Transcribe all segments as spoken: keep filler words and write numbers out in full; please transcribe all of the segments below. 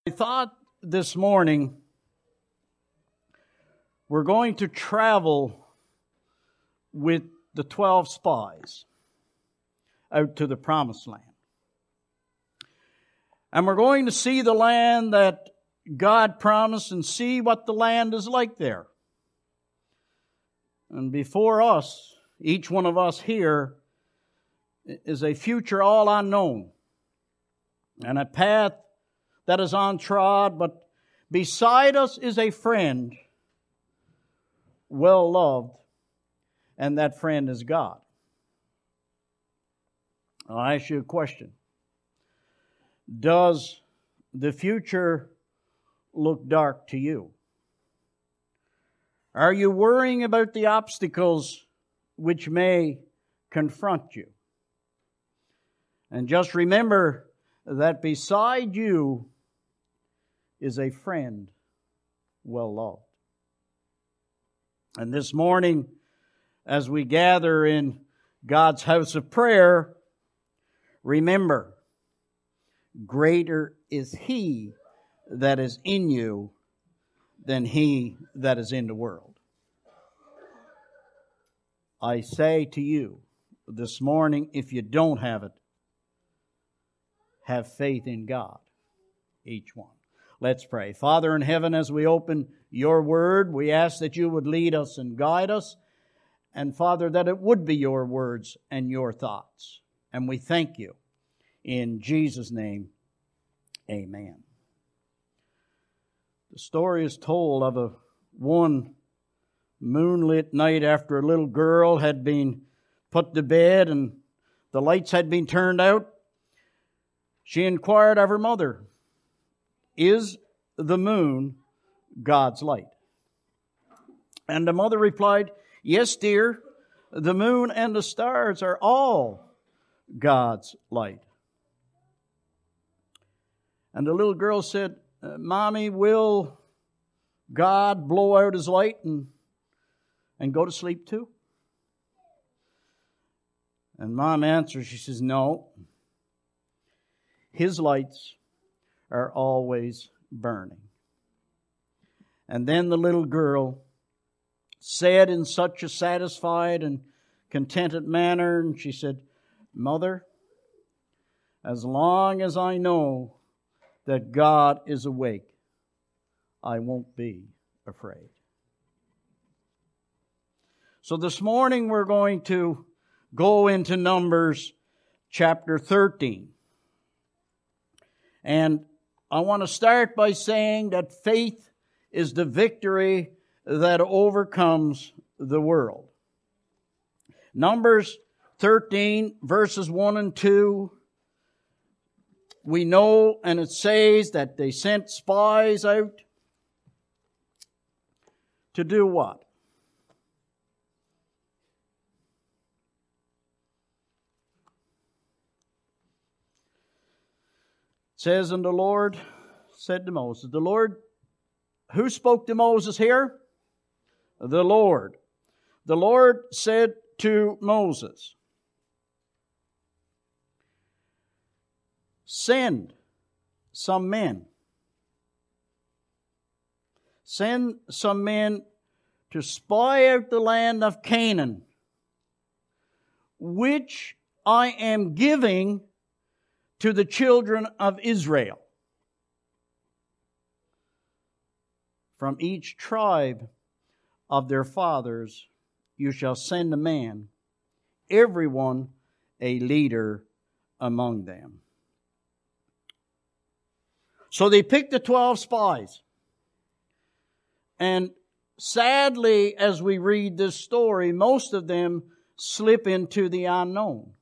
I thought this morning we're going to travel with the twelve spies out to the promised land. And we're going to see the land that God promised and see what the land is like there. And before us, each one of us here, is a future all unknown and a path that is untrod, but beside us is a friend well loved, and that friend is God. I'll ask you a question. Does the future look dark to you? Are you worrying about the obstacles which may confront you? And just remember that beside you is a friend well loved. And this morning, as we gather in God's house of prayer, remember, greater is He that is in you than he that is in the world. I say to you this morning, if you don't have it, have faith in God, each one. Let's pray. Father in heaven, as we open your word, we ask that you would lead us and guide us. And Father, that it would be your words and your thoughts. And we thank you. In Jesus' name, amen. The story is told of a one moonlit night after a little girl had been put to bed and the lights had been turned out. She inquired of her mother, "Is the moon God's light?" And the mother replied, "Yes, dear, the moon and the stars are all God's light." And the little girl said, "Mommy, will God blow out His light and, and go to sleep too?" And Mom answers, she says, "No. His lights are always burning." And then the little girl said in such a satisfied and contented manner, and she said, "Mother, as long as I know that God is awake, I won't be afraid." So this morning we're going to go into Numbers chapter thirteen. And I want to start by saying that faith is the victory that overcomes the world. Numbers thirteen, verses one and two. We know, and it says that they sent spies out to do what? It says, "And the Lord said to Moses," the Lord, who spoke to Moses here? The Lord. The Lord said to Moses, "Send some men. Send some men to spy out the land of Canaan, which I am giving to the children of Israel. From each tribe of their fathers you shall send a man, everyone a leader among them." So they picked the twelve spies. And sadly, as we read this story, most of them slip into the unknown.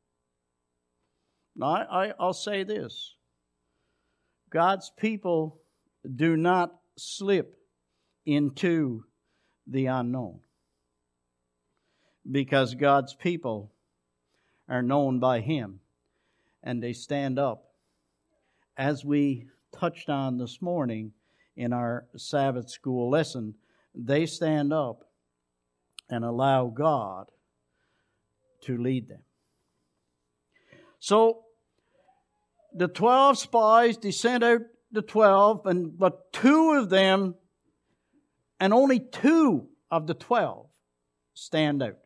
Now, I, I, I'll say this. God's people do not slip into the unknown, because God's people are known by Him, and they stand up, as we touched on this morning in our Sabbath school lesson. They stand up and allow God to lead them. So the twelve spies, they sent out the twelve, and but two of them, and only two of the twelve, stand out.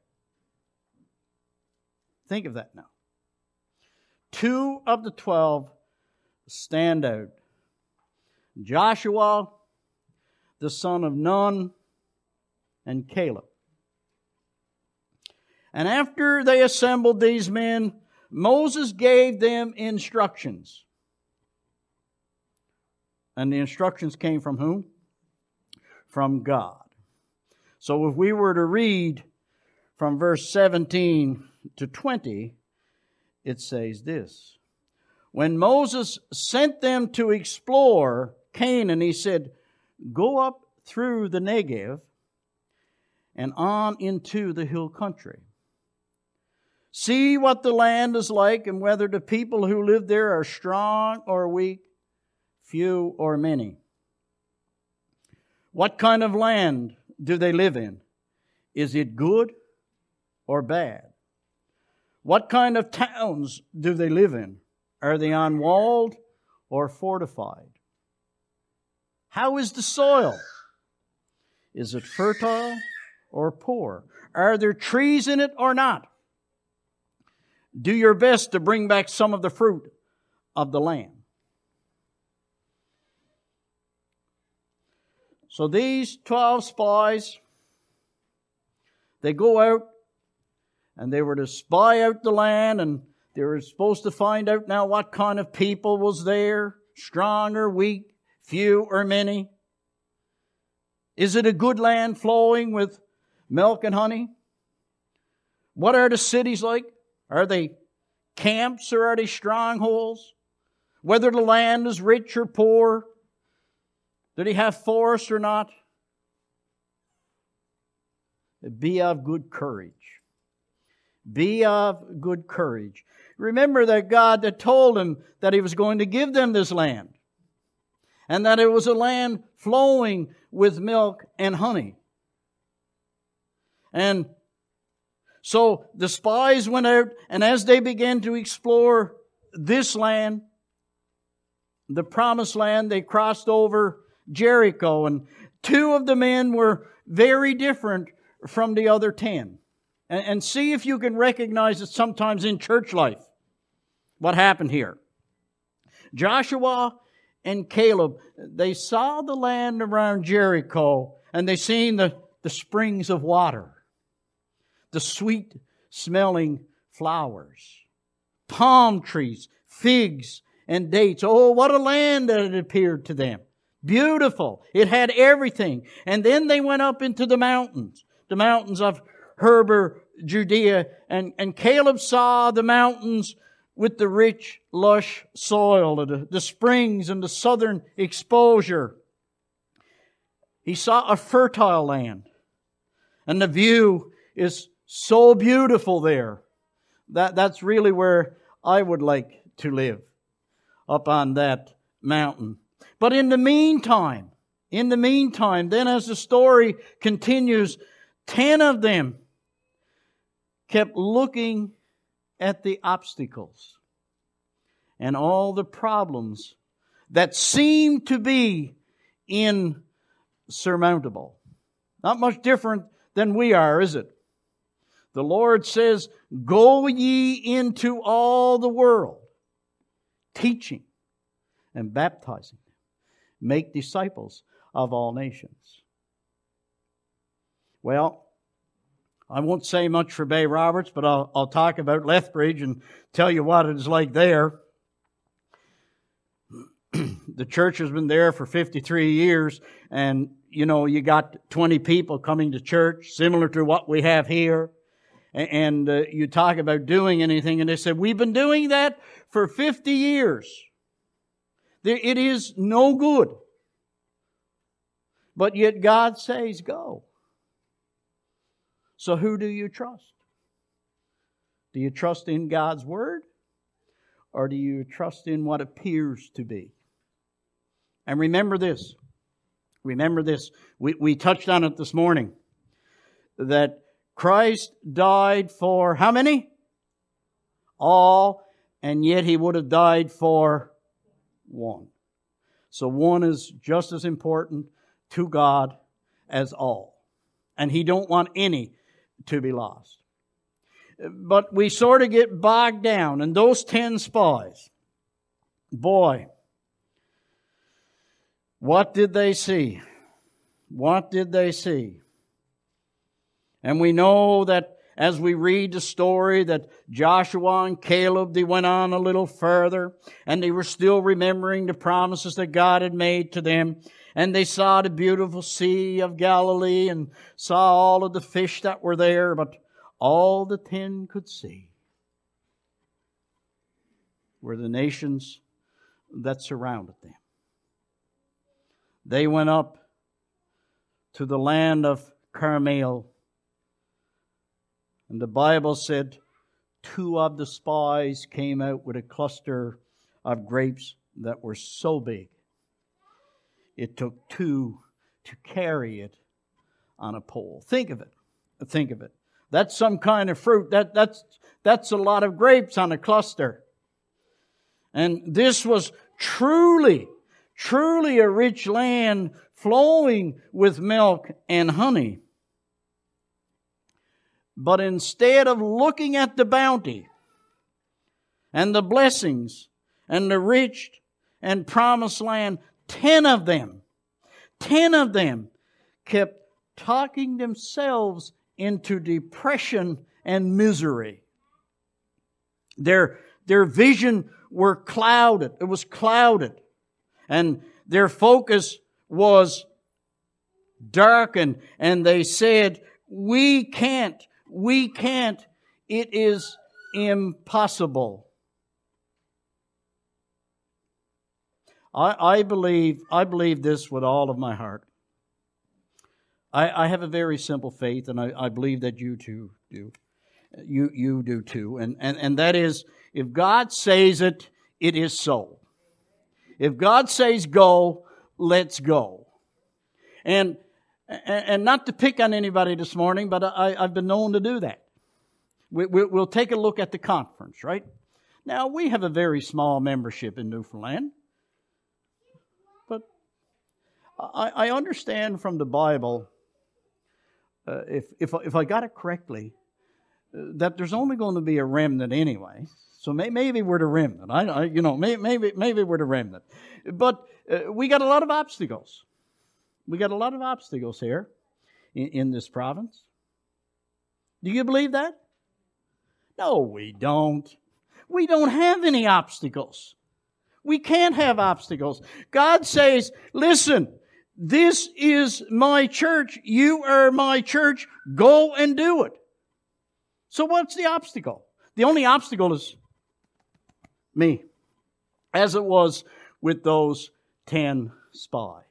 Think of that now. Two of the twelve stand out. Joshua, the son of Nun, and Caleb. And after they assembled these men, Moses gave them instructions. And the instructions came from whom? From God. So if we were to read from verse seventeen to twenty, it says this. When Moses sent them to explore Canaan, he said, go up through the Negev and on into the hill country. See what the land is like and whether the people who live there are strong or weak, few or many. What kind of land do they live in? Is it good or bad? What kind of towns do they live in? Are they unwalled or fortified? How is the soil? Is it fertile or poor? Are there trees in it or not? Do your best to bring back some of the fruit of the land. So these twelve spies, they go out and they were to spy out the land, and they were supposed to find out now what kind of people was there, strong or weak, few or many. Is it a good land flowing with milk and honey? What are the cities like? Are they camps or are they strongholds? Whether the land is rich or poor? Do they have forests or not? Be of good courage. Be of good courage. Remember that God had told him that He was going to give them this land, and that it was a land flowing with milk and honey. And so the spies went out, and as they began to explore this land, the promised land, they crossed over Jericho, and two of the men were very different from the other ten. And, and see if you can recognize it sometimes in church life. What happened here? Joshua and Caleb, they saw the land around Jericho, and they seen the, the springs of water, the sweet-smelling flowers, palm trees, figs, and dates. Oh, what a land that it appeared to them. Beautiful. It had everything. And then they went up into the mountains, the mountains of Heber, Judea, and, and Caleb saw the mountains with the rich, lush soil, the, the springs and the southern exposure. He saw a fertile land, and the view is so beautiful there. That, that's really where I would like to live, up on that mountain. But in the meantime, in the meantime, then as the story continues, ten of them kept looking at the obstacles and all the problems that seemed to be insurmountable. Not much different than we are, is it? The Lord says, go ye into all the world, teaching and baptizing them. Make disciples of all nations. Well, I won't say much for Bay Roberts, but I'll, I'll talk about Lethbridge and tell you what it is like there. The church has been there for fifty-three years, and, you know, you got twenty people coming to church, similar to what we have here. And uh, you talk about doing anything, and they said, we've been doing that for fifty years. It is no good. But yet God says, go. So who do you trust? Do you trust in God's Word? Or do you trust in what appears to be? And remember this. Remember this. We, we touched on it this morning. That Christ died for how many? All. And yet He would have died for one. So one is just as important to God as all. And He don't want any to be lost. But we sort of get bogged down in those ten spies. Boy, what did they see? What did they see? And we know that as we read the story that Joshua and Caleb, they went on a little further and they were still remembering the promises that God had made to them. And they saw the beautiful Sea of Galilee and saw all of the fish that were there, but all the ten could see were the nations that surrounded them. They went up to the land of Carmel. And the Bible said two of the spies came out with a cluster of grapes that were so big, it took two to carry it on a pole. Think of it. Think of it. That's some kind of fruit. That, that's, that's a lot of grapes on a cluster. And this was truly, truly a rich land flowing with milk and honey. But instead of looking at the bounty and the blessings and the rich and promised land, ten of them, ten of them kept talking themselves into depression and misery. Their, their vision were clouded. It was clouded. And their focus was darkened. And they said, we can't. We can't. It is impossible. I, I believe, I believe this with all of my heart. I, I have a very simple faith, and I, I believe that you too do. You, you do too. And, and, and that is, if God says it, it is so. If God says go, let's go. And And not to pick on anybody this morning, but I, I've been known to do that. We, we, we'll take a look at the conference, right? Now, we have a very small membership in Newfoundland. But I, I understand from the Bible, uh, if, if, if I got it correctly, uh, that there's only going to be a remnant anyway. So may, maybe we're the remnant. I, I you know, may, maybe maybe we're the remnant. But uh, we got a lot of obstacles. We got a lot of obstacles here in, in this province. Do you believe that? No, we don't. We don't have any obstacles. We can't have obstacles. God says, listen, this is my church. You are my church. Go and do it. So what's the obstacle? The only obstacle is me, as it was with those ten spies.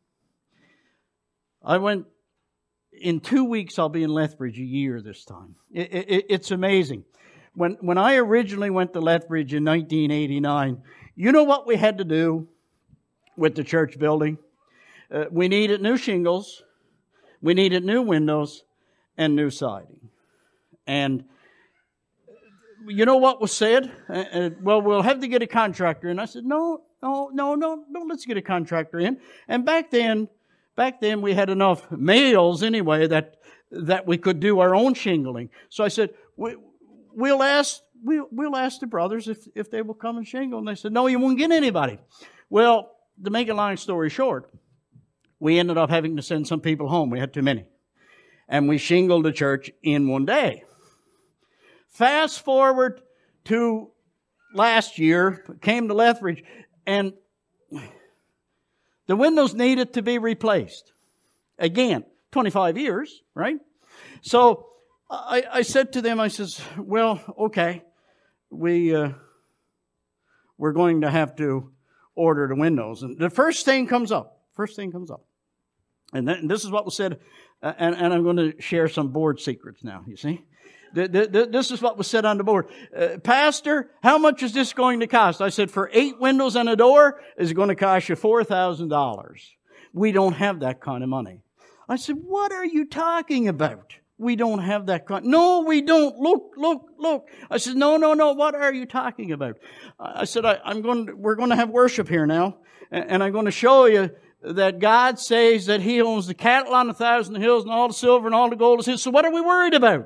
I went, in two weeks I'll be in Lethbridge a year this time. It, it, it's amazing. When, when I originally went to Lethbridge in nineteen eighty-nine, you know what we had to do with the church building? Uh, we needed new shingles, we needed new windows, and new siding. And you know what was said? Uh, uh, well, we'll have to get a contractor. And I said, no, no, no, no, no, let's get a contractor in. And back then, Back then we had enough males anyway that that we could do our own shingling. So I said, we, we'll ask we'll, we'll ask the brothers if, if they will come and shingle. And they said, no, you won't get anybody. Well, to make a long story short, we ended up having to send some people home. We had too many. And we shingled the church in one day. Fast forward to last year, came to Lethbridge, and the windows needed to be replaced. Again, twenty-five years, right? So I, I said to them, I says, well, okay, we, uh, we're going to have to order the windows. And the first thing comes up. First thing comes up. And, then, and this is what was said, uh, and, and I'm going to share some board secrets now, you see. The, the, the, this is what was said on the board. Uh, Pastor, how much is this going to cost? I said, for eight windows and a door, it's going to cost you four thousand dollars. We don't have that kind of money. I said, what are you talking about? We don't have that kind. No, we don't. Look, look, look. I said, no, no, no. What are you talking about? I said, I, I'm going to, we're going to have worship here now. and I'm going to show you that God says that He owns the cattle on a thousand hills and all the silver and all the gold is His. So what are we worried about?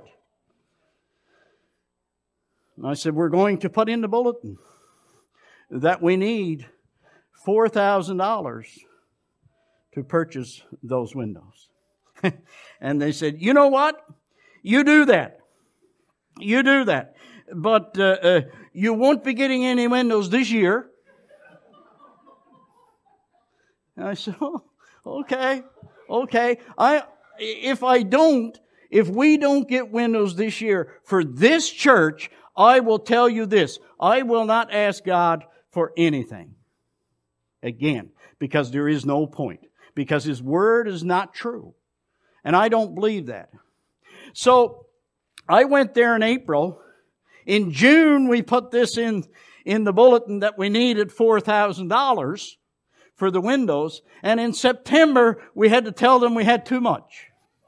And I said, we're going to put in the bulletin that we need four thousand dollars to purchase those windows. And they said, you know what? You do that. You do that. But uh, uh, you won't be getting any windows this year. And I said, oh, okay, okay. I, if I don't, if we don't get windows this year for this church, I will tell you this. I will not ask God for anything again, because there is no point. Because His Word is not true. And I don't believe that. So, I went there in April. In June, we put this in, in the bulletin that we needed four thousand dollars for the windows. And in September, we had to tell them we had too much.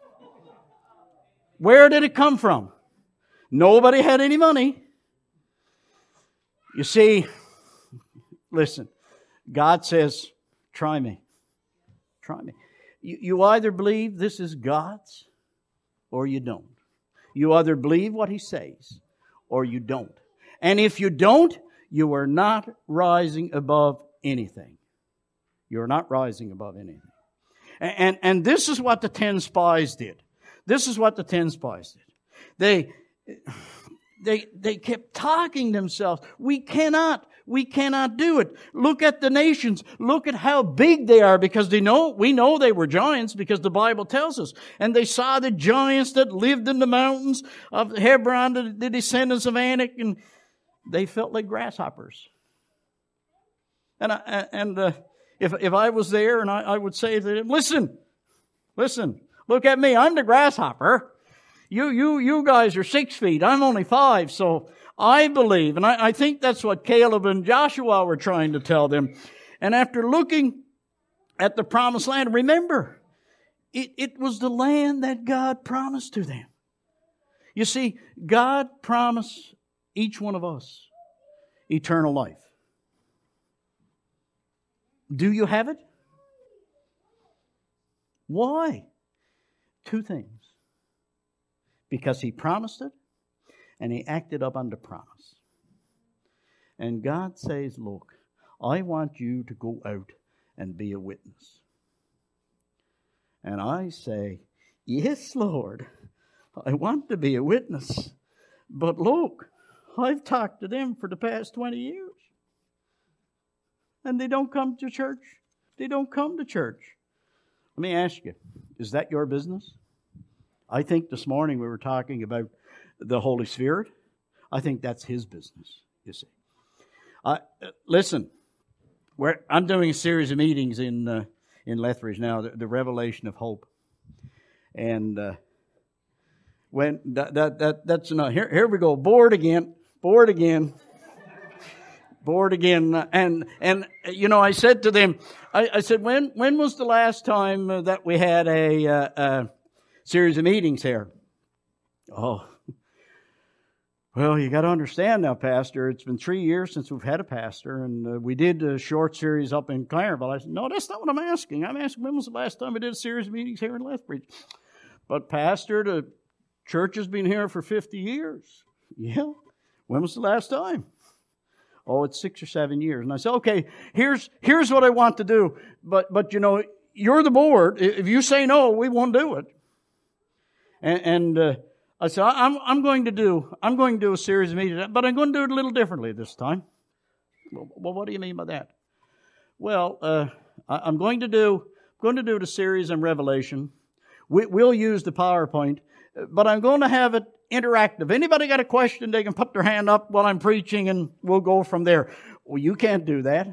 Where did it come from? Nobody had any money. You see, listen, God says, try me. Try me. You, you either believe this is God's or you don't. You either believe what He says or you don't. And if you don't, you are not rising above anything. You're not rising above anything. And, and, and this is what the ten spies did. This is what the ten spies did. They, they, they kept talking themselves. We cannot, we cannot do it. Look at the nations. Look at how big they are, because they know, we know they were giants because the Bible tells us. And they saw the giants that lived in the mountains of Hebron, the, the descendants of Anak, and they felt like grasshoppers. And I, and uh, if if I was there, and I, I would say to them, listen, listen, look at me, I'm the grasshopper. You you you guys are six feet, I'm only five, so I believe. And I, I think that's what Caleb and Joshua were trying to tell them. And after looking at the promised land, remember, it, it was the land that God promised to them. You see, God promised each one of us eternal life. Do you have it? Why? Two things. Because He promised it, and He acted up under promise. And God says, look, I want you to go out and be a witness. And I say, yes, Lord, I want to be a witness. But look, I've talked to them for the past twenty years. And they don't come to church. They don't come to church. Let me ask you, is that your business? I think this morning we were talking about the Holy Spirit. I think that's His business, you see. Uh, listen, we're, I'm doing a series of meetings in uh, in Lethbridge now, the, the Revelation of Hope. And uh, when that, that that that's enough. Here, here we go, bored again, bored again. Bored again, and and you know, I said to them, I, I said, when when was the last time uh, that we had a, uh, a series of meetings here? Oh, well, you got to understand now, Pastor. It's been three years since we've had a pastor, and uh, we did a short series up in Clarenville. I said, no, that's not what I'm asking. I'm asking when was the last time we did a series of meetings here in Lethbridge? But Pastor, the church has been here for fifty years. Yeah, when was the last time? Oh, it's six or seven years. And I said, okay, here's here's what I want to do. But, but you know, you're the board. If you say no, we won't do it. And, and uh, I said, I'm I'm going to do I'm going to do a series of meetings, but I'm going to do it a little differently this time. Well, well what do you mean by that? Well, uh, I, I'm going to do I'm going to do the series on Revelation. We, we'll use the PowerPoint, but I'm going to have it interactive. Anybody got a question, they can put their hand up while I'm preaching and we'll go from there. Well, you can't do that.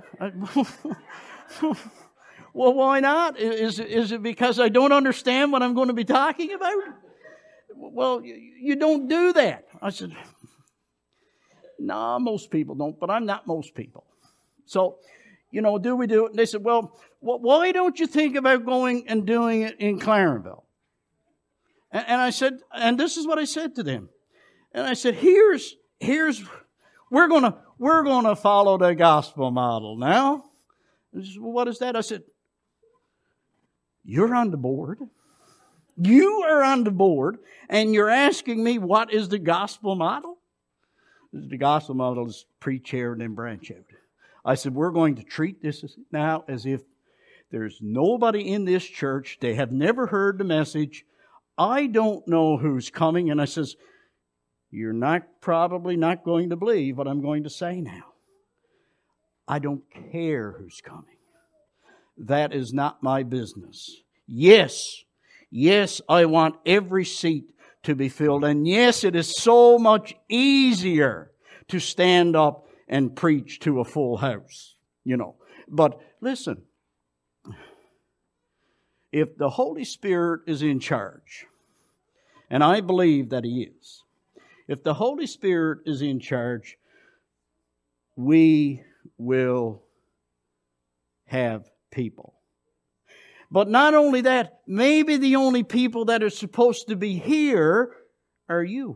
Well, why not? Is, is it because I don't understand what I'm going to be talking about? Well, you, you don't do that. I said, no, nah, most people don't, but I'm not most people. So, you know, do we do it? And they said, well, why don't you think about going and doing it in Clarenville? And I said, and this is what I said to them. And I said, here's, here's, we're gonna, we're gonna follow the gospel model now. He says, well, what is that? I said, you're on the board. You are on the board, and you're asking me what is the gospel model? The gospel model is preach here and then branch out. I said, we're going to treat this now as if there's nobody in this church. They have never heard the message. I don't know who's coming. And I says, you're not probably not going to believe what I'm going to say now. I don't care who's coming. That is not my business. Yes, yes, I want every seat to be filled. And yes, it is so much easier to stand up and preach to a full house, you know. But listen, if the Holy Spirit is in charge, and I believe that He is, if the Holy Spirit is in charge, we will have people. But not only that, maybe the only people that are supposed to be here are you.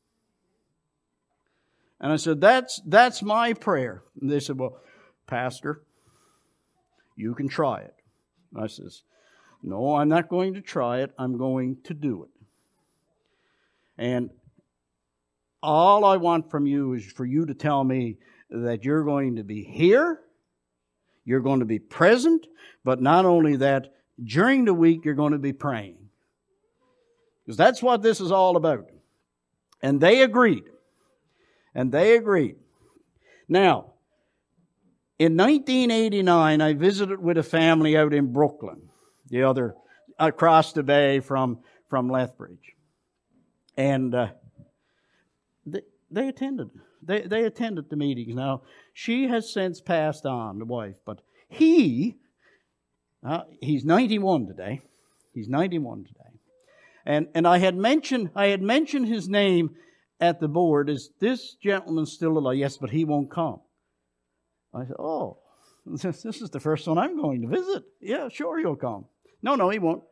And I said, that's, that's my prayer. And they said, well, Pastor, you can try it. And I says, no, I'm not going to try it. I'm going to do it. And all I want from you is for you to tell me that you're going to be here, you're going to be present, but not only that, during the week you're going to be praying. Because that's what this is all about. And they agreed. And they agreed. Now, in nineteen eighty-nine, I visited with a family out in Brooklyn, the other, across the bay from, from Lethbridge. And uh, they, they attended. They, they attended the meetings. Now, she has since passed on, the wife, but he, uh, he's ninety-one today. He's ninety-one today. And and I had mentioned I had mentioned his name at the board. Is this gentleman still alive? Yes, but he won't come. I said, oh, this, this is the first one I'm going to visit. Yeah, sure he'll come. No, no, he won't.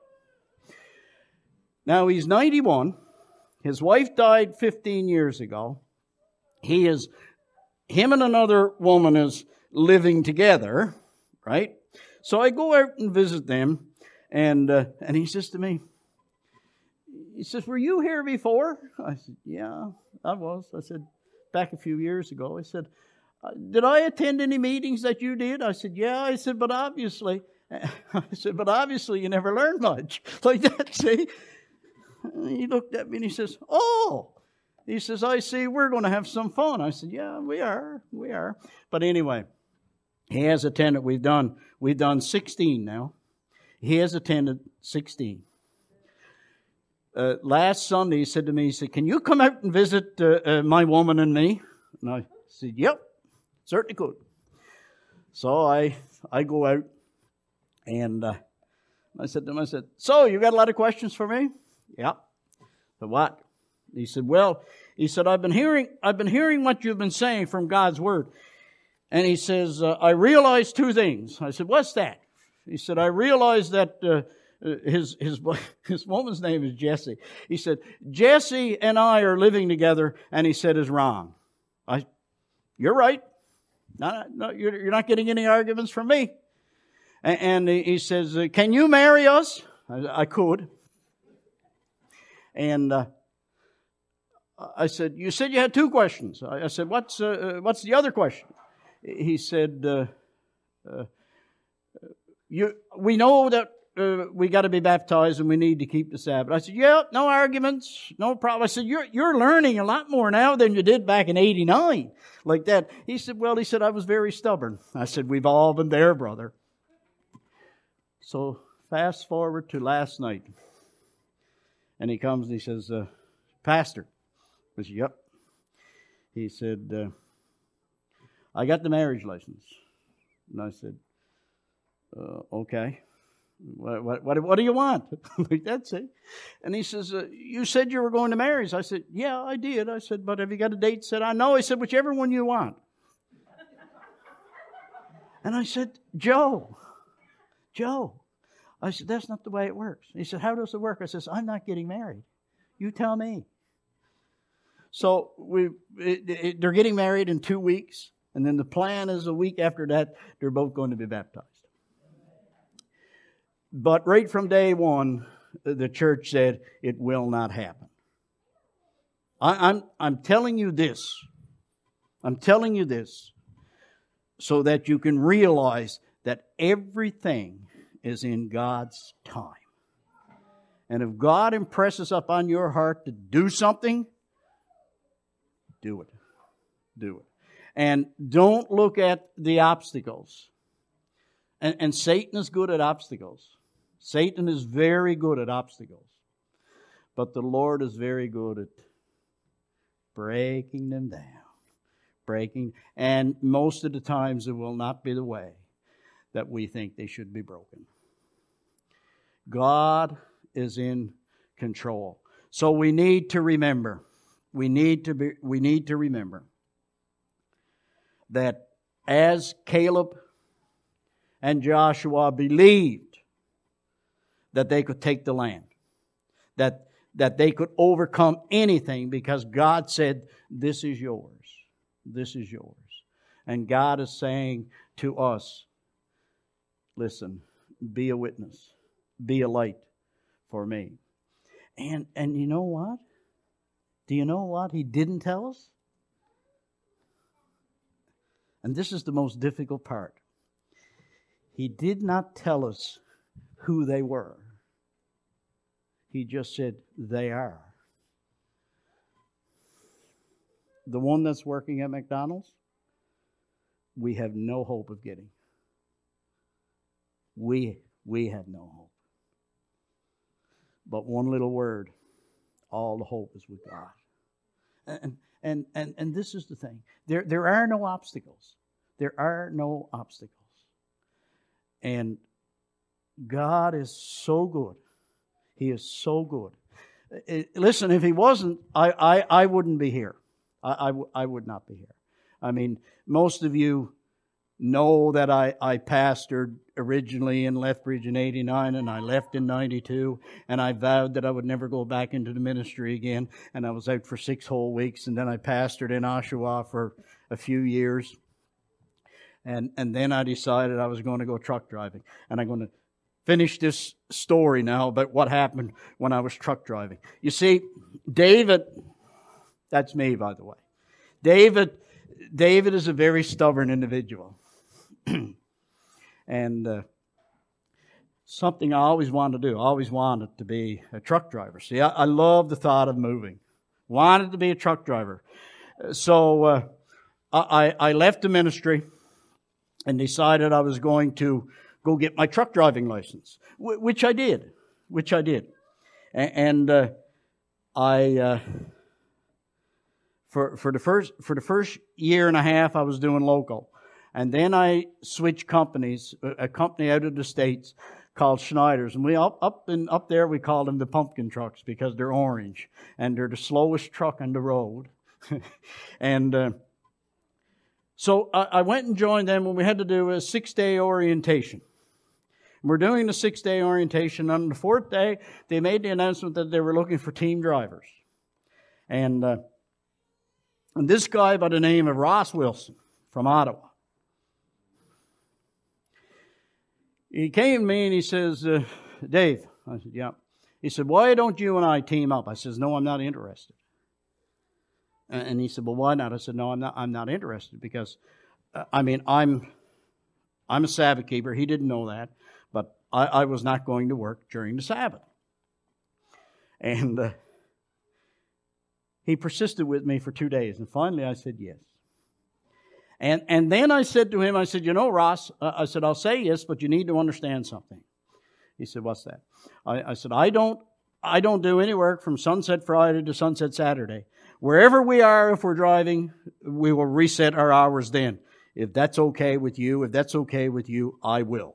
Now, he's ninety-one. His wife died fifteen years ago. He is, him and another woman is living together, right? So I go out and visit them, and uh, and he says to me, he says, were you here before? I said, yeah, I was. I said, back a few years ago. I said, did I attend any meetings that you did? I said, yeah. I said, but obviously, I said, but obviously you never learned much. Like that, see? And he looked at me and he says, oh. He says, I see, we're going to have some fun. I said, yeah, we are. We are. But anyway, he has attended. We've done, we've done sixteen now. He has attended sixteen. Uh, last Sunday, he said to me, he said, can you come out and visit uh, uh, my woman and me? And I said, yep, certainly could. So I I go out, and uh, I said to him, I said, so you got a lot of questions for me? Yeah. So what? He said, well, he said, I've been hearing, I've been hearing what you've been saying from God's Word. And he says, uh, I realized two things. I said, what's that? He said, I realized that uh, his his his woman's name is Jessie. He said, Jessie and I are living together, and he said, is wrong. I, you're right. No, no, you're, you're not getting any arguments from me. And, and he says, can you marry us? I, I could. And uh, I said, you said you had two questions. I, I said, what's uh, what's the other question? He said, uh, uh, you, we know that uh, we got to be baptized and we need to keep the Sabbath. I said, yeah, no arguments, no problem. I said, you're you're learning a lot more now than you did back in eighty-nine, like that. He said, well, he said, I was very stubborn. I said, we've all been there, brother. So fast forward to last night. And he comes and he says, uh, Pastor. I said, yep. He said, uh, I got the marriage license. And I said, uh, okay. What, what, what, what do you want? Like that, see? And he says, uh, you said you were going to marry us. I said, yeah, I did. I said, but have you got a date set? I know. He said, whichever one you want. And I said, Joe, Joe. I said, that's not the way it works. He said, how does it work? I said, I'm not getting married. You tell me. So we, it, it, they're getting married in two weeks. And then the plan is a week after that, they're both going to be baptized. But right from day one, the church said it will not happen. I, I'm, I'm telling you this. I'm telling you this so that you can realize that everything is in God's time. And if God impresses upon your heart to do something, do it. Do it. And don't look at the obstacles. And, and Satan is good at obstacles. Satan is very good at obstacles. But the Lord is very good at breaking them down. Breaking. And most of the times it will not be the way that we think they should be broken. God is in control. So we need to remember. We need to be, we need to remember that as Caleb and Joshua believed that they could take the land, that, that they could overcome anything because God said, this is yours. This is yours. And God is saying to us, listen, be a witness. Be a light for me. And and you know what? Do you know what He didn't tell us? And this is the most difficult part. He did not tell us who they were. He just said, they are. The one that's working at McDonald's, we have no hope of getting. We, we have no hope. But one little word, all the hope is with God. And and and, and this is the thing. There, there are no obstacles. There are no obstacles. And God is so good. He is so good. Listen, if He wasn't, I, I, I wouldn't be here. I, I, I would not be here. I mean, most of you know that I, I pastored originally in Lethbridge in eighty-nine, and I left in ninety-two, and I vowed that I would never go back into the ministry again, and I was out for six whole weeks, and then I pastored in Oshawa for a few years, and, and then I decided I was going to go truck driving, and I'm going to finish this story now about what happened when I was truck driving. You see, David, that's me, by the way. David, David is a very stubborn individual. And uh, something I always wanted to do. I always wanted to be a truck driver. See, I, I love the thought of moving. Wanted to be a truck driver. So uh, I, I left the ministry and decided I was going to go get my truck driving license, which I did. Which I did. And uh, I... Uh, For for the first for the first year and a half, I was doing local, and then I switched companies. A company out of the States called Schneider's, and we up up and up there we call them the pumpkin trucks because they're orange and they're the slowest truck on the road. and uh, so I, I went and joined them when we had to do a six day orientation. We're doing the six day orientation. On the fourth day, they made the announcement that they were looking for team drivers, and. Uh, And this guy by the name of Ross Wilson from Ottawa, he came to me and he says, uh, Dave, I said, yeah. He said, why don't you and I team up? I says, no, I'm not interested. And he said, well, why not? I said, no, I'm not, I'm not interested because, uh, I mean, I'm, I'm a Sabbath keeper. He didn't know that, but I, I was not going to work during the Sabbath. And, uh, He persisted with me for two days, and finally I said yes. And and then I said to him, I said, you know, Ross, uh, I said, I'll say yes, but you need to understand something. He said, what's that? I, I said, I don't I don't do any work from sunset Friday to sunset Saturday. Wherever we are, if we're driving, we will reset our hours then. If that's okay with you, if that's okay with you, I will.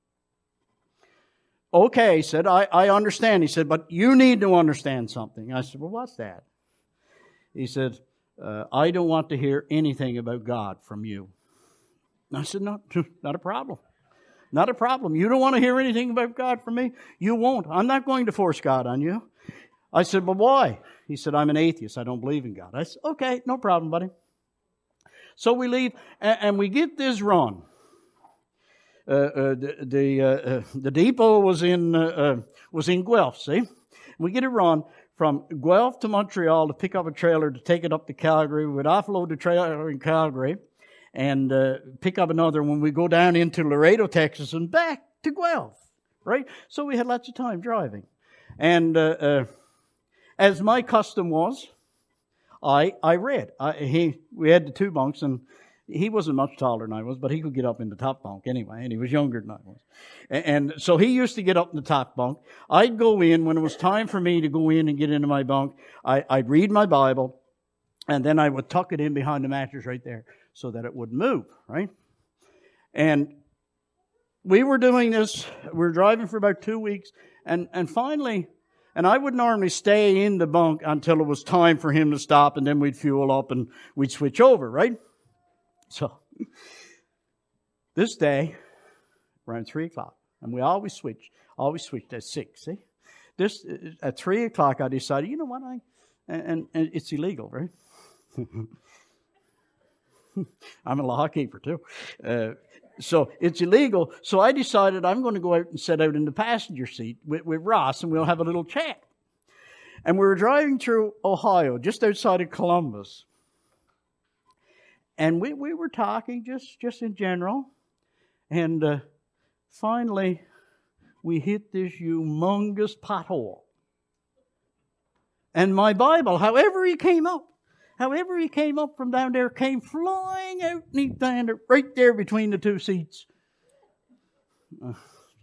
Okay, he said, I, I understand. He said, but you need to understand something. I said, well, what's that? He said, uh, I don't want to hear anything about God from you. I said, no, not a problem. Not a problem. You don't want to hear anything about God from me? You won't. I'm not going to force God on you. I said, well, why? He said, I'm an atheist. I don't believe in God. I said, okay, no problem, buddy. So we leave, and, and we get this run. Uh, uh, the the, uh, uh, the depot was in uh, uh, was in Guelph. See, we get a run from Guelph to Montreal to pick up a trailer to take it up to Calgary. We'd offload the trailer in Calgary and uh, pick up another when we go down into Laredo, Texas, and back to Guelph. Right, so we had lots of time driving, and uh, uh, as my custom was, I I read. I, he we had the two bunks and. He wasn't much taller than I was, but he could get up in the top bunk anyway, and he was younger than I was. And, and so he used to get up in the top bunk. I'd go in, when it was time for me to go in and get into my bunk, I, I'd read my Bible, and then I would tuck it in behind the mattress right there so that it wouldn't move, right? And we were doing this, we were driving for about two weeks, and, and finally, and I would normally stay in the bunk until it was time for him to stop, and then we'd fuel up and we'd switch over, right? So, this day, around three o'clock, and we always switch, always switched at six, see? This, at three o'clock, I decided, you know what, I, and, and it's illegal, right? I'm a law keeper, too. Uh, so, it's illegal, so I decided I'm going to go out and sit out in the passenger seat with, with Ross, and we'll have a little chat. And we were driving through Ohio, just outside of Columbus. And we, we were talking just, just in general. And uh, finally, we hit this humongous pothole. And my Bible, however he came up, however he came up from down there, came flying out and he landed right there between the two seats. Uh,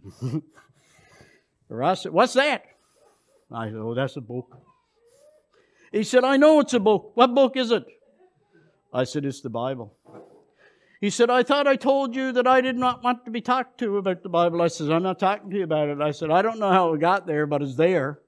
Ross said, "What's that?" I said, "Oh, that's a book." He said, "I know it's a book. What book is it?" I said, "It's the Bible." He said, "I thought I told you that I did not want to be talked to about the Bible." I said, "I'm not talking to you about it." I said, "I don't know how it got there, but it's there."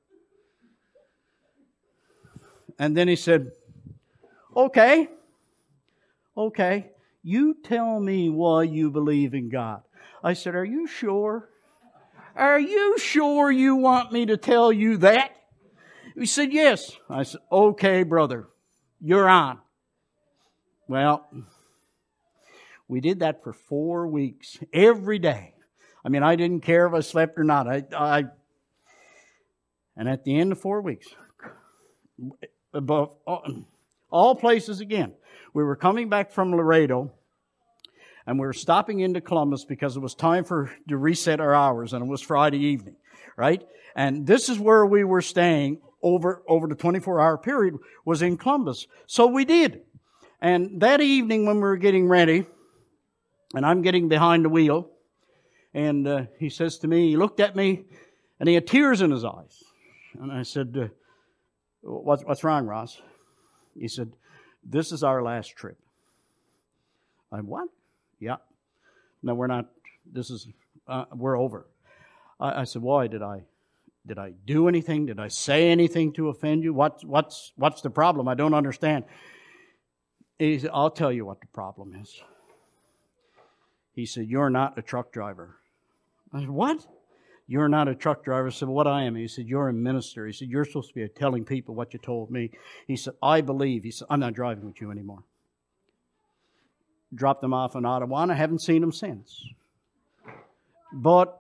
And then he said, okay, okay, you tell me why you believe in God. I said, "Are you sure? Are you sure you want me to tell you that?" He said, "Yes." I said, "Okay, brother, you're on." Well, we did that for four weeks, every day. I mean, I didn't care if I slept or not. I, I, and at the end of four weeks, above all places again, we were coming back from Laredo, and we were stopping into Columbus because it was time for to reset our hours, and it was Friday evening, right? And this is where we were staying over over the twenty-four hour period was in Columbus. So we did. And that evening when we were getting ready, and I'm getting behind the wheel, and uh, he says to me, he looked at me, and he had tears in his eyes. And I said, uh, what's, what's wrong, Ross? He said, "This is our last trip." I said, "What?" "Yeah. No, we're not, this is, uh, we're over." I, I said, "Why? Did I, did I do anything? Did I say anything to offend you? What, what's, what's the problem? I don't understand." He said, "I'll tell you what the problem is." He said, "You're not a truck driver." I said, "What?" "You're not a truck driver." I said, "What I am?" He said, "You're a minister." He said, "You're supposed to be telling people what you told me." He said, "I believe." He said, "I'm not driving with you anymore." Dropped him off in Ottawa, and I haven't seen him since. But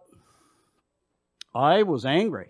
I was angry.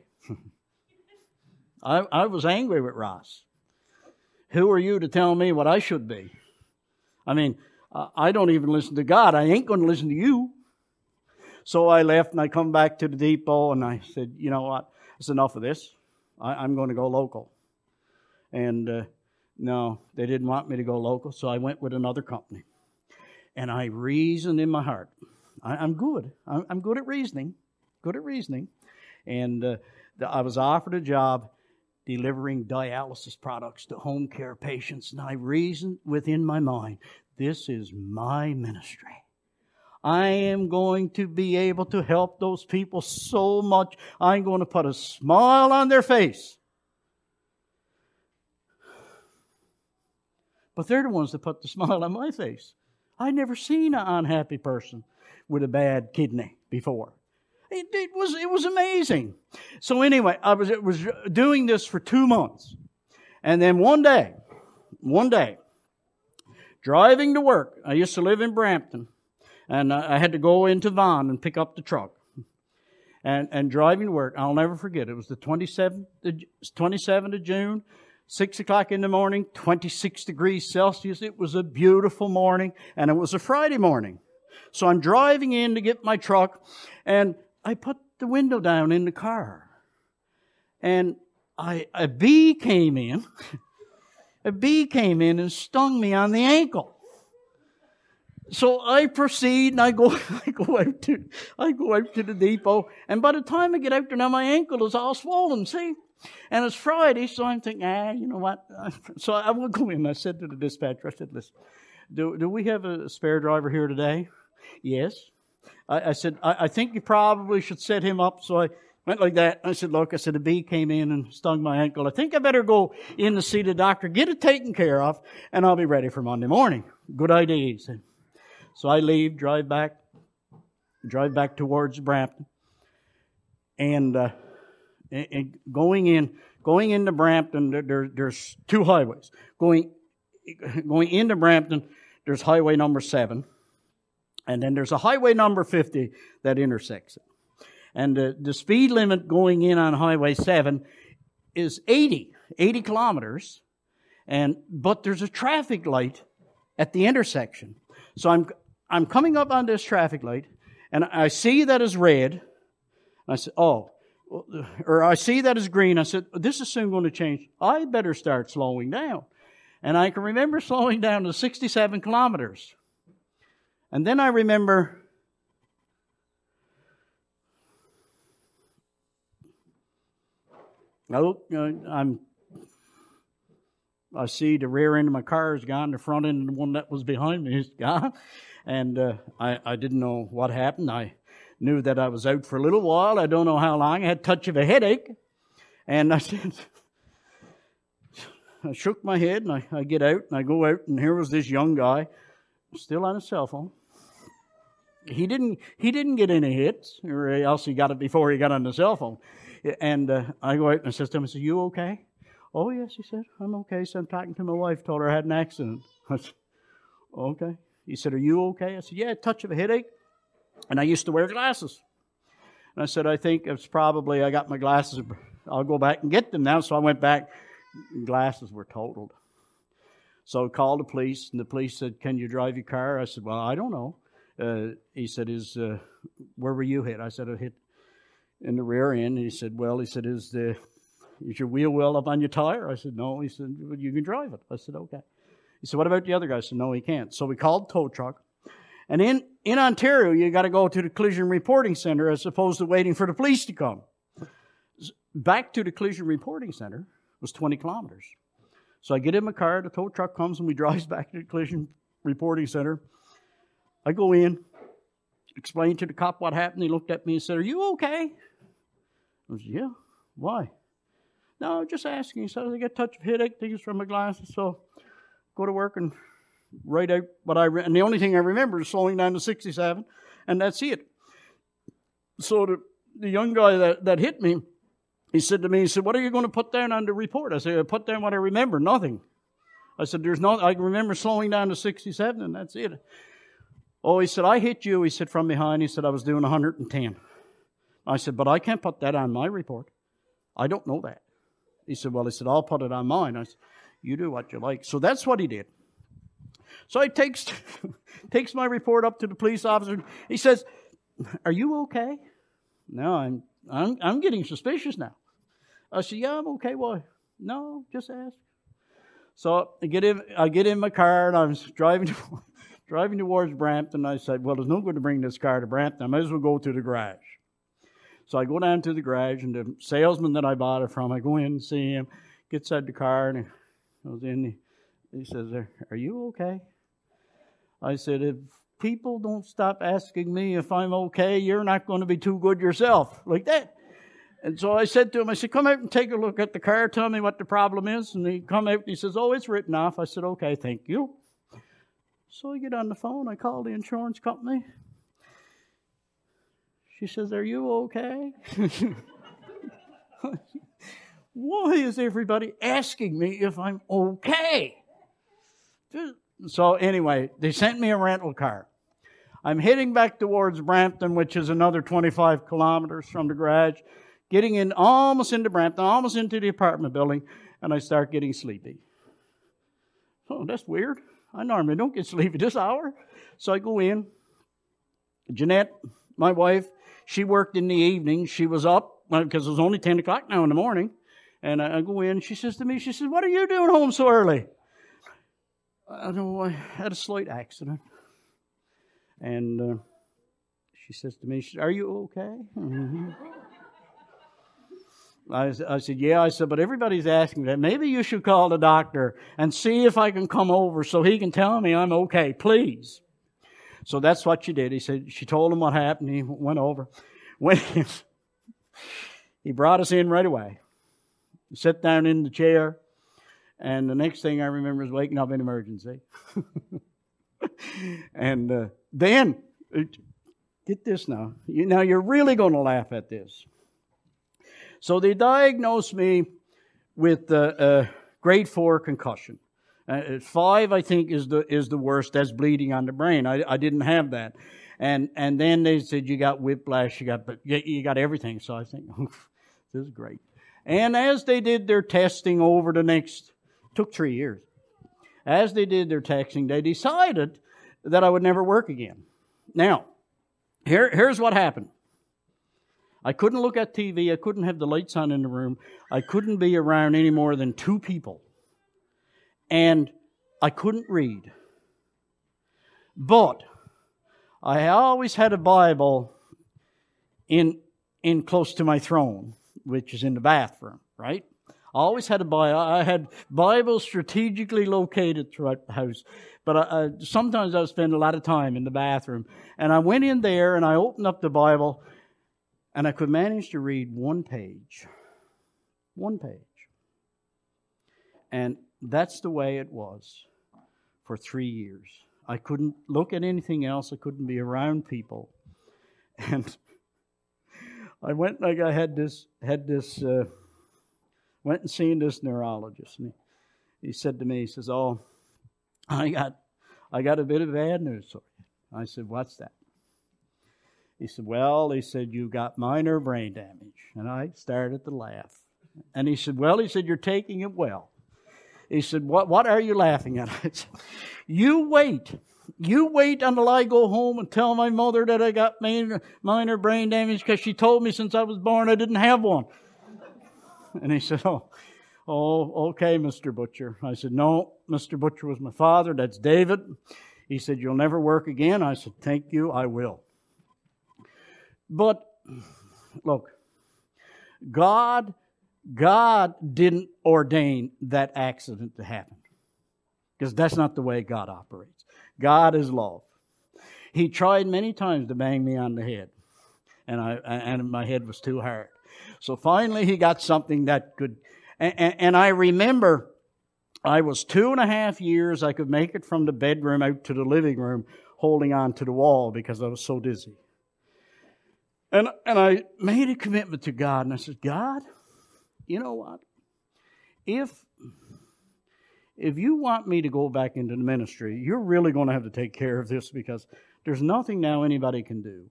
I, I was angry with Ross. Who are you to tell me what I should be? I mean, I don't even listen to God. I ain't going to listen to you. So I left and I come back to the depot and I said, "You know what? It's enough of this. I, I'm going to go local." And uh, no, they didn't want me to go local, so I went with another company. And I reasoned in my heart. I, I'm good. I'm, I'm good at reasoning. Good at reasoning. And uh, the, I was offered a job delivering dialysis products to home care patients. And I reasoned within my mind, this is my ministry. I am going to be able to help those people so much. I'm going to put a smile on their face. But they're the ones that put the smile on my face. I'd never seen an unhappy person with a bad kidney before. It, it was it was amazing. So anyway, I was it was doing this for two months, and then one day, one day, driving to work. I used to live in Brampton, and I had to go into Vaughan and pick up the truck. And, and driving to work, I'll never forget. It was the twenty-seventh, twenty-seventh of June, six o'clock in the morning, twenty-six degrees Celsius. It was a beautiful morning, and it was a Friday morning. So I'm driving in to get my truck, and I put the window down in the car. And I, a bee came in. A bee came in and stung me on the ankle. So I proceed and I go, I go out to, I go out to the depot. And by the time I get out there, now my ankle is all swollen, see? And it's Friday, so I'm thinking, ah, you know what? So I will go in. I said to the dispatcher, I said, listen, do, do we have a spare driver here today? Yes. I, I said, I, I think you probably should set him up. So I went like that. I said, look, I said, a bee came in and stung my ankle. I think I better go in to see the doctor, get it taken care of, and I'll be ready for Monday morning. Good idea, he said. So I leave, drive back, drive back towards Brampton. And, uh, and going in, going into Brampton, there, there's two highways. Going, going into Brampton, there's highway number seven. And then there's a highway number fifty that intersects it. And the, the speed limit going in on Highway seven is eighty, eighty kilometers. And, but there's a traffic light at the intersection. So I'm, I'm coming up on this traffic light, and I see that it's red. I said, oh, or I see that it's green. I said, this is soon going to change. I better start slowing down. And I can remember slowing down to sixty-seven kilometers. And then I remember I look, uh, I'm, I see the rear end of my car is gone. The front end of the one that was behind me is gone. And uh, I, I didn't know what happened. I knew that I was out for a little while. I don't know how long. I had a touch of a headache. And I said, I shook my head and I, I get out and I go out and here was this young guy still on his cell phone. He didn't, he didn't get any hits, or else he got it before he got on the cell phone. And uh, I go out and I said to him, I said, you okay? Oh, yes, he said, I'm okay. So I'm talking to my wife, told her I had an accident. I said, okay. He said, are you okay? I said, yeah, a touch of a headache. And I used to wear glasses. And I said, I think it's probably, I got my glasses, I'll go back and get them now. So I went back, glasses were totaled. So I called the police, and the police said, can you drive your car? I said, well, I don't know. Uh, he said, "Is uh, where were you hit?" I said, "I hit in the rear end." And he said, "Well," he said, "is the is your wheel well up on your tire?" I said, "No." He said, "Well, you can drive it." I said, "Okay." He said, "What about the other guy?" I said, "No, he can't." So we called the tow truck. And in, in Ontario, you got to go to the collision reporting center as opposed to waiting for the police to come. Back to the collision reporting center was twenty kilometers. So I get in my car, the tow truck comes, and we drive back to the collision reporting center. I go in, explain to the cop what happened. He looked at me and said, "Are you okay?" I said, "Yeah." "Why?" "No, just asking." He said, "I get a touch of headache, think it's from my glasses, so go to work and write out what I read." And the only thing I remember is slowing down to sixty-seven, and that's it. So the, the young guy that, that hit me, he said to me, he said, "What are you going to put down on the report?" I said, "I put down what I remember, nothing." I said, "There's no, I remember slowing down to sixty-seven, and that's it." "Oh," he said, "I hit you." He said, "from behind." He said, "I was doing one hundred ten. I said, "But I can't put that on my report. I don't know that." He said, "Well," he said, "I'll put it on mine." I said, "You do what you like." So that's what he did. So he takes, takes my report up to the police officer. He says, "Are you okay?" "No, I'm, I'm, I'm getting suspicious now." I said, "Yeah, I'm okay." "Why?" "No, just ask." So I get in, I get in my car and I was driving to, driving towards Brampton. I said, "Well, there's no good to bring this car to Brampton. I might as well go to the garage." So I go down to the garage, and the salesman that I bought it from, I go in and see him, gets out the car, and he goes in. He says, "Are you okay?" I said, "If people don't stop asking me if I'm okay, you're not going to be too good yourself," like that. And so I said to him, I said, "Come out and take a look at the car. Tell me what the problem is." And he come out and he says, "Oh, it's written off." I said, "Okay, thank you." So I get on the phone. I call the insurance company. She says, "Are you okay?" Why is everybody asking me if I'm okay? so anyway, they sent me a rental car. I'm heading back towards Brampton, which is another twenty-five kilometers from the garage, getting in almost into Brampton, almost into the apartment building, and I start getting sleepy. Oh, that's weird. I normally don't get sleepy this hour. So I go in. Jeanette, my wife, she worked in the evening. She was up because it was only ten o'clock now in the morning. And I go in. She says to me, she says, "What are you doing home so early?" I don't know. I had a slight accident. And uh, she says to me, "Are you okay?" Mm-hmm. I, I said, "Yeah." I said, "But everybody's asking that. Maybe you should call the doctor and see if I can come over so he can tell me I'm okay, please." So that's what she did. He said, she told him what happened. He went over. Went in. He brought us in right away. He sat down in the chair. And the next thing I remember is waking up in emergency. And uh, then, get this now. You, now you're really going to laugh at this. So they diagnosed me with uh, uh, grade four concussion. Uh, five, I think, is the is the worst. That's bleeding on the brain. I, I didn't have that. And and then they said you got whiplash, you got you got everything. So I think, oh, this is great. And as they did their testing over the next, took three years. As they did their testing, they decided that I would never work again. Now, here here's what happened. I couldn't look at T V. I couldn't have the lights on in the room. I couldn't be around any more than two people. And I couldn't read. But I always had a Bible in in close to my throne, which is in the bathroom, right? I always had a Bible. I had Bibles strategically located throughout the house. But I, I, sometimes I would spend a lot of time in the bathroom. And I went in there and I opened up the Bible and I could manage to read one page. One page. And that's the way it was for three years. I couldn't look at anything else. I couldn't be around people. And I went like I had this, had this, uh, went and seen this neurologist. And he, he said to me, he says, "Oh, I got, I got a bit of bad news for you." I said, "What's that?" He said, "Well," he said, "you got minor brain damage." And I started to laugh. And he said, "Well," he said, "you're taking it well." He said, what, what are you laughing at?" I said, "You wait. You wait until I go home and tell my mother that I got minor, minor brain damage because she told me since I was born I didn't have one." And he said, oh, oh, okay, Mister Butcher." I said, "No, Mister Butcher was my father. That's David." He said, "You'll never work again." I said, "Thank you, I will." But, look, God God didn't ordain that accident to happen. Because that's not the way God operates. God is love. He tried many times to bang me on the head. And I and my head was too hard. So finally he got something that could... And, and, and I remember I was two and a half years. I could make it from the bedroom out to the living room holding on to the wall because I was so dizzy. And, and I made a commitment to God. And I said, "God, you know what? If, if you want me to go back into the ministry, you're really going to have to take care of this because there's nothing now anybody can do."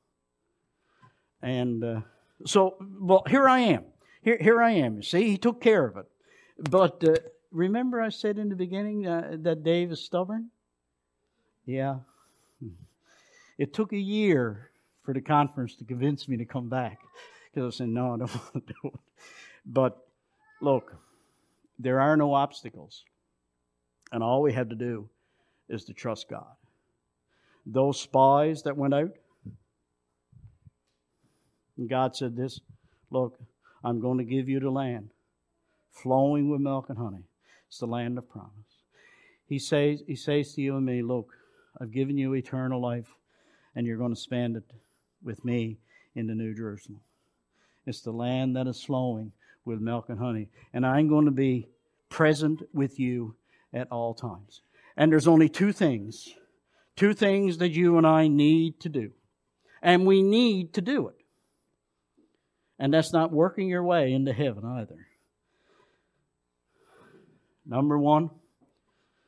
And uh, so, well, here I am. Here, here I am. You see, he took care of it. But uh, remember I said in the beginning uh, that Dave is stubborn? Yeah. It took a year for the conference to convince me to come back. Because I said, "No, I don't want to do it." But look, there are no obstacles. And all we had to do is to trust God. Those spies that went out, and God said this, "Look, I'm going to give you the land flowing with milk and honey." It's the land of promise. He says, he says to you and me, "Look, I've given you eternal life, and you're going to spend it with me in the New Jerusalem. It's the land that is flowing with milk and honey. And I'm going to be present with you at all times." And there's only two things. Two things that you and I need to do. And we need to do it. And that's not working your way into heaven either. Number one,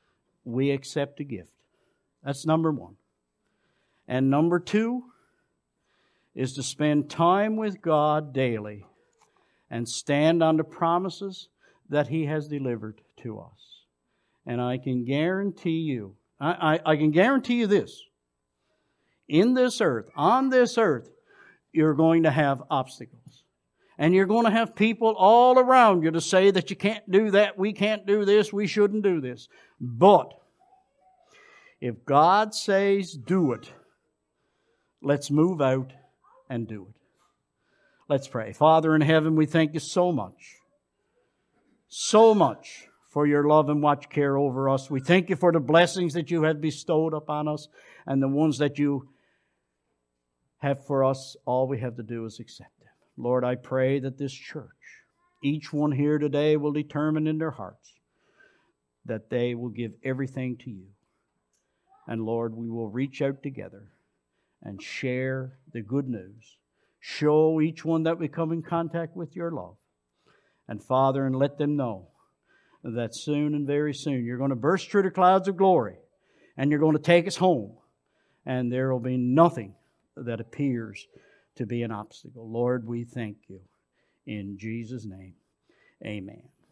we accept a gift. That's number one. And number two is to spend time with God daily and stand on the promises that He has delivered to us. And I can guarantee you, I, I, I can guarantee you this. In this earth, on this earth, you're going to have obstacles. And you're going to have people all around you to say that you can't do that, we can't do this, we shouldn't do this. But if God says do it, let's move out and do it. Let's pray. Father in heaven, we thank you so much, so much for your love and watch care over us. We thank you for the blessings that you have bestowed upon us and the ones that you have for us. All we have to do is accept them. Lord, I pray that this church, each one here today, will determine in their hearts that they will give everything to you. And Lord, we will reach out together and share the good news. Show each one that we come in contact with your love. And Father, and let them know that soon and very soon you're going to burst through the clouds of glory and you're going to take us home. And there will be nothing that appears to be an obstacle. Lord, we thank you. In Jesus' name, amen.